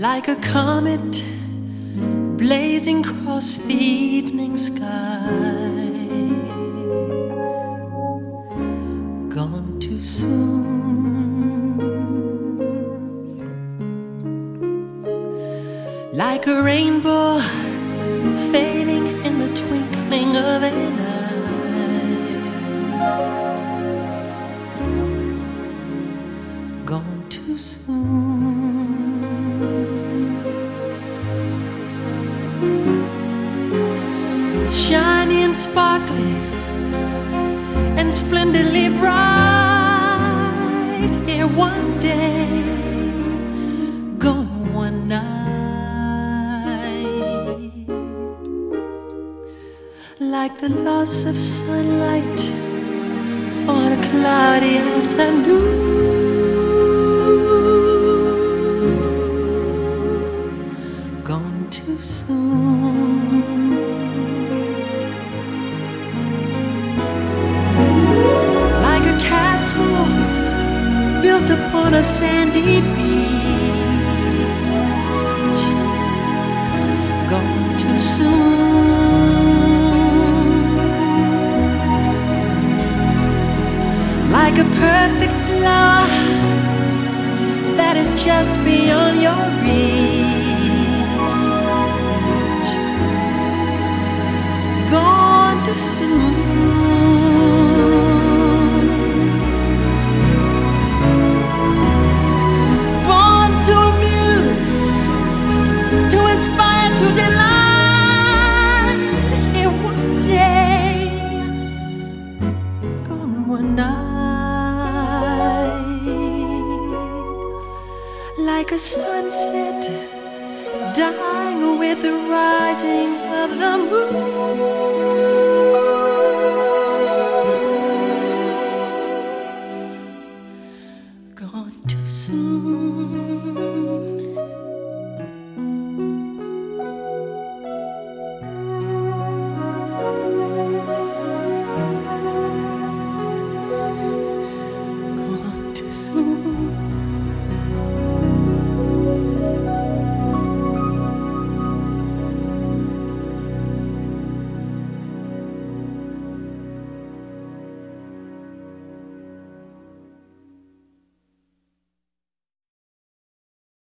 like a comet blazing across the evening sky. Gone too soon, like a rainbow fading in the twinkling of an eye. Gone too soon. Shiny and sparkly and splendidly bright, here one day, gone one night. Like the loss of sunlight on a cloudy afternoon. Gone too soon. Like a castle built upon a sandy beach. Gone too soon. Like a perfect flower that is just beyond your reach. Gone too soon. Born to amuse, to inspire, to delight, here one day, gone one night. Like a sunset dying with the rising of the moon. Gone too soon. Gone too soon.